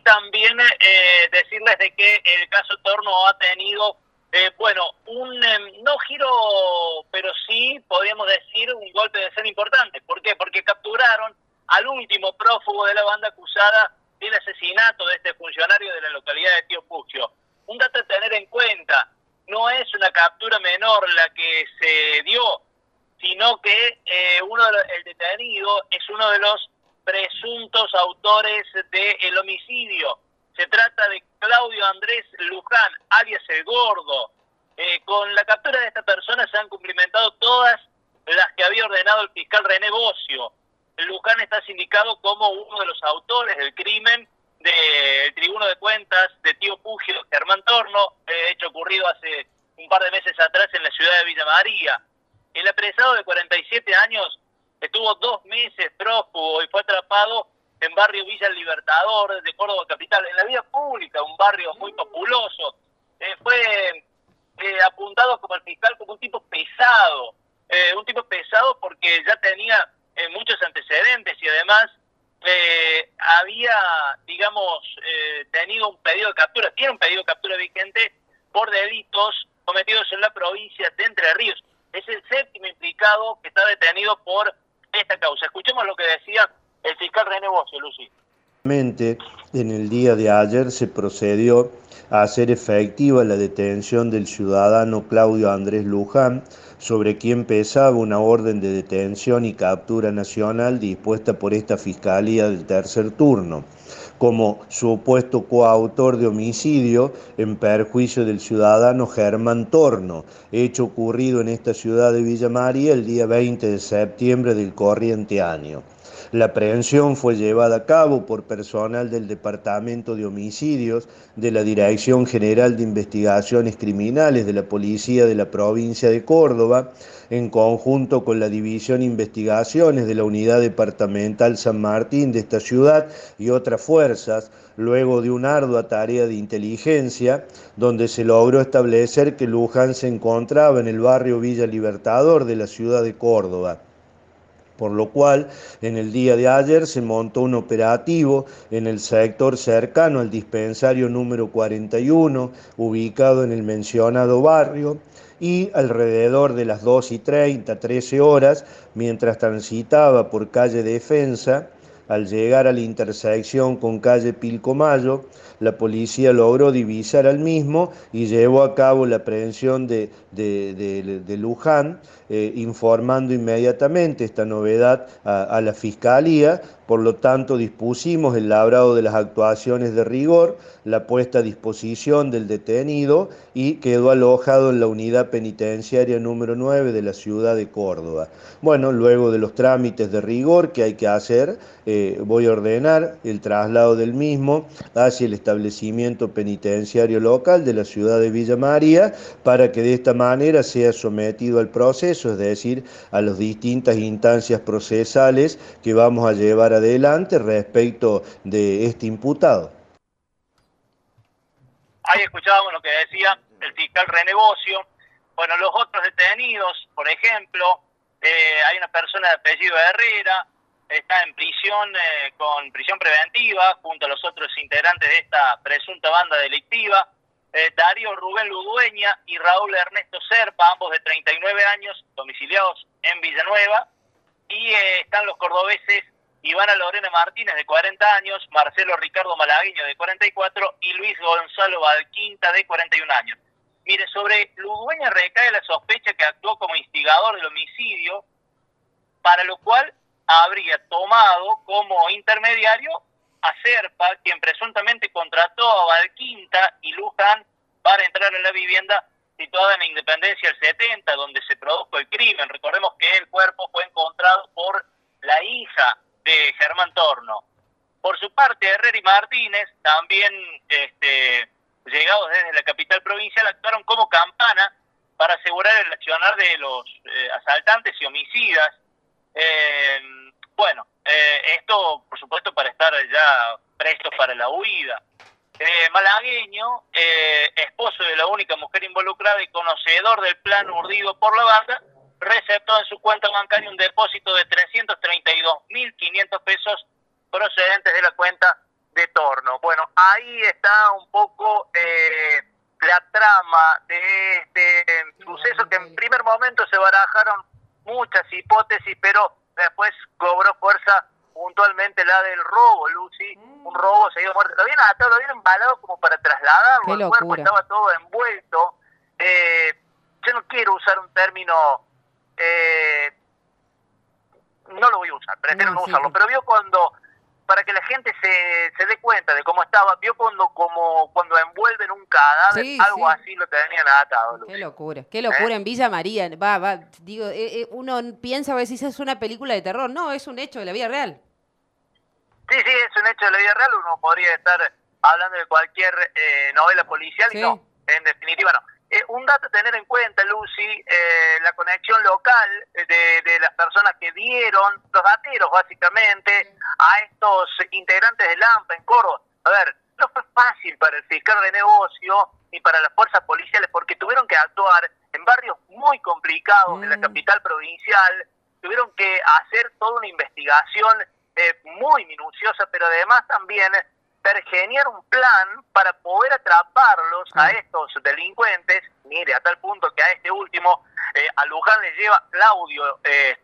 también decirles de que el caso Torno ha tenido, un no giro, pero sí, podríamos decir, un golpe de escena importante. ¿Por qué? Porque capturaron al último prófugo de la banda acusada del asesinato de este funcionario de la localidad de Tío Puccio. Un dato a tener en cuenta, no es una captura menor la que se dio, sino que el detenido es uno de los presuntos autores del homicidio. Se trata de Claudio Andrés Luján, alias El Gordo. Con la captura de esta persona se han cumplimentado todas las que había ordenado el fiscal René Bocio. Luján está sindicado como uno de los autores del crimen del tribuno de cuentas de Tío Puccio, Germán Torno, hecho ocurrido hace un par de meses atrás en la ciudad de Villa María. El apresado de 47 años estuvo 2 meses prófugo y fue atrapado en barrio Villa Libertador de Córdoba capital, en la vía pública, un barrio muy populoso. Fue apuntado como el fiscal como un tipo pesado porque ya tenía muchos antecedentes y además había, tenido un pedido de captura, tiene un pedido de captura vigente por delitos cometidos en la provincia de Entre Ríos. Es el 7º implicado que está detenido por esta causa. Escuchemos lo que decía el fiscal René Bocio, Lucy. En el día de ayer se procedió a hacer efectiva la detención del ciudadano Claudio Andrés Luján, sobre quien pesaba una orden de detención y captura nacional dispuesta por esta Fiscalía del Tercer Turno, como supuesto coautor de homicidio en perjuicio del ciudadano Germán Torno, hecho ocurrido en esta ciudad de Villa María el día 20 de septiembre del corriente año. La aprehensión fue llevada a cabo por personal del Departamento de Homicidios de la Dirección General de Investigaciones Criminales de la Policía de la Provincia de Córdoba, en conjunto con la División Investigaciones de la Unidad Departamental San Martín de esta ciudad y otras fuerzas, luego de una ardua tarea de inteligencia, donde se logró establecer que Luján se encontraba en el barrio Villa Libertador de la ciudad de Córdoba. Por lo cual, en el día de ayer se montó un operativo en el sector cercano al dispensario número 41, ubicado en el mencionado barrio, y alrededor de las 2:30, 13 horas, mientras transitaba por calle Defensa, al llegar a la intersección con calle Pilcomayo, la policía logró divisar al mismo y llevó a cabo la aprehensión de Luján, informando inmediatamente esta novedad a la Fiscalía. Por lo tanto, dispusimos el labrado de las actuaciones de rigor, la puesta a disposición del detenido y quedó alojado en la unidad penitenciaria número 9 de la ciudad de Córdoba. Bueno, luego de los trámites de rigor que hay que hacer, voy a ordenar el traslado del mismo hacia el establecimiento penitenciario local de la ciudad de Villa María, para que de esta manera sea sometido al proceso, es decir, a las distintas instancias procesales que vamos a llevar adelante respecto de este imputado. Ahí escuchábamos lo que decía el fiscal René Bocio. Bueno, los otros detenidos, por ejemplo, hay una persona de apellido Herrera, está en prisión con prisión preventiva junto a los otros integrantes de esta presunta banda delictiva, Darío Rubén Ludueña y Raúl Ernesto Serpa, ambos de 39 años, domiciliados en Villanueva, y están los cordobeses Ivana Lorena Martínez, de 40 años, Marcelo Ricardo Malagueño, de 44, y Luis Gonzalo Valquinta, de 41 años. Mire, sobre Ludueña recae la sospecha que actuó como instigador del homicidio, para lo cual habría tomado como intermediario a Serpa, quien presuntamente contrató a Valquinta y Luján para entrar en la vivienda situada en la Independencia del 70, donde se produjo el crimen. Recordemos que el cuerpo fue encontrado por la hija de Germán Torno. Por su parte, Herrera y Martínez, también llegados desde la capital provincial, actuaron como campana para asegurar el accionar de los asaltantes y homicidas. Esto, por supuesto, para estar ya prestos para la huida. Malagueño, esposo de la única mujer involucrada y conocedor del plan urdido por la banda, receptó en su cuenta bancaria un depósito de 332.500 pesos procedentes de la cuenta de Torno. Bueno, ahí está un poco la trama de este suceso, que en primer momento se barajaron muchas hipótesis, pero después cobró fuerza puntualmente la del robo, Lucy, un robo seguido de muerte. Lo habían atado, lo habían embalado como para trasladarlo, el cuerpo estaba todo envuelto. Yo no quiero usar un término, no lo voy a usar, prefiero no usarlo, pero vio cuando, para que la gente se dé cuenta de cómo estaba, vio cuando envuelven un cadáver, algo así lo tenían atado, Lucy. Qué locura en Villa María. Digo, uno piensa a veces es una película de terror, no, es un hecho de la vida real. Sí, es un hecho de la vida real, uno podría estar hablando de cualquier novela policial y no, en definitiva no. Un dato a tener en cuenta, Lucy, la conexión local de las personas que dieron, los dateros básicamente, a estos integrantes del AMPA en Córdoba. A ver, no fue fácil para el fiscal de negocio ni para las fuerzas policiales, porque tuvieron que actuar en barrios muy complicados en la capital provincial, tuvieron que hacer toda una investigación muy minuciosa, pero además también pergeniar un plan para poder atraparlos a estos delincuentes. Mire, a tal punto que a este último, a Luján le lleva Claudio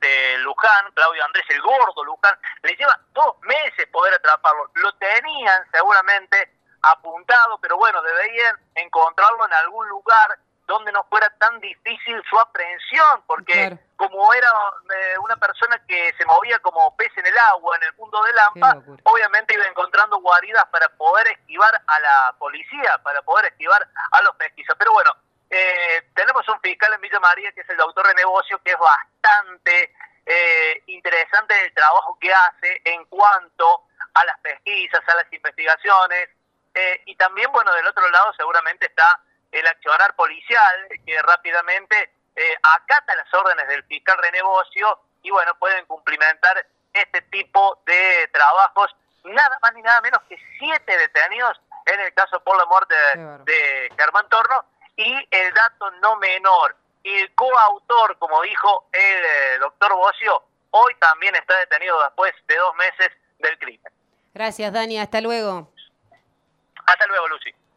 Andrés el Gordo Luján, le lleva 2 meses poder atraparlo. Lo tenían seguramente apuntado, pero bueno, deberían encontrarlo en algún lugar donde no fuera tan difícil su aprehensión, porque como era una persona que se movía como pez en el agua en el mundo del AMPA, obviamente iba encontrando guaridas para poder esquivar a la policía, para poder esquivar a los pesquisas. Pero bueno, tenemos un fiscal en Villa María, que es el doctor de negocio, que es bastante interesante el trabajo que hace en cuanto a las pesquisas, a las investigaciones, y también, bueno, del otro lado seguramente está el accionar policial, que rápidamente acata las órdenes del fiscal de negocio y bueno, pueden cumplimentar este tipo de trabajos. Nada más ni nada menos que 7 detenidos en el caso por la muerte de Germán Torno, y el dato no menor, el coautor, como dijo el doctor Bocio, hoy también está detenido después de 2 meses del crimen. Gracias, Dani, hasta luego. Hasta luego, Lucy.